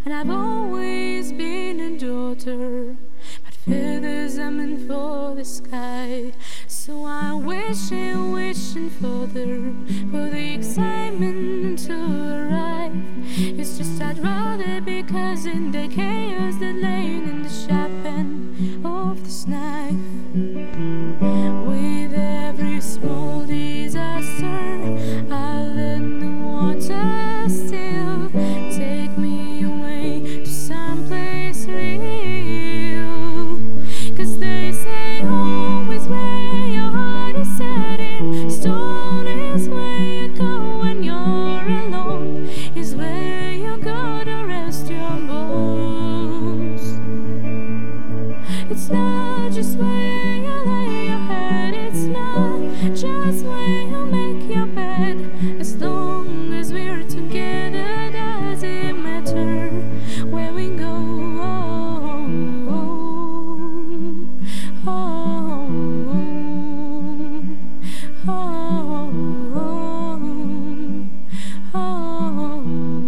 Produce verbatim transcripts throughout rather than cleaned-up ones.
and I've always been a daughter, but feathers are meant for the sky. So I'm wishing, wishing further for the excitement to arrive. It's just I'd rather be cause in the chaos that lay in the sharp end of this knife. With every small disaster, I'll let the water still take me away to someplace real. Cause they say home is where your heart is set in stone, is where you go when you're alone, is where you go to rest your bones. It's not just where you lay your head, it's not just where you make your bed. As long as we're together, does it matter where we go? Oh, oh, oh, oh, oh,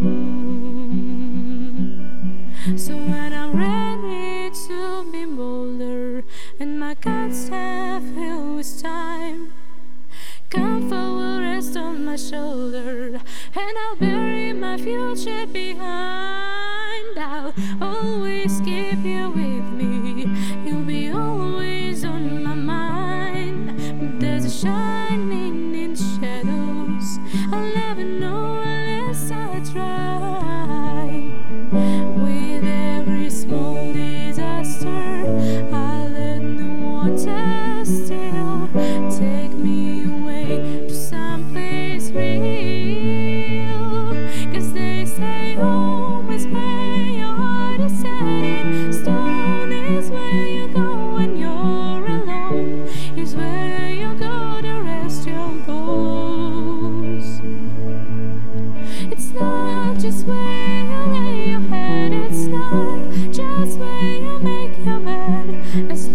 oh. So when I'm ready to be bolder and my guts have filled with time, comfort will rest on my shoulder and I'll bury my future behind. I'll always keep you with me, you'll be always on my mind. But there's a shining in the shadows, I'll never know unless I try. With every small disaster, I'll let the water still take me away to someplace real. Cause they say home is where your heart is set in stone, is where you go when you're alone, is where you go to rest your bones. It's not just where you lay your head, it's not just where you make your bed. As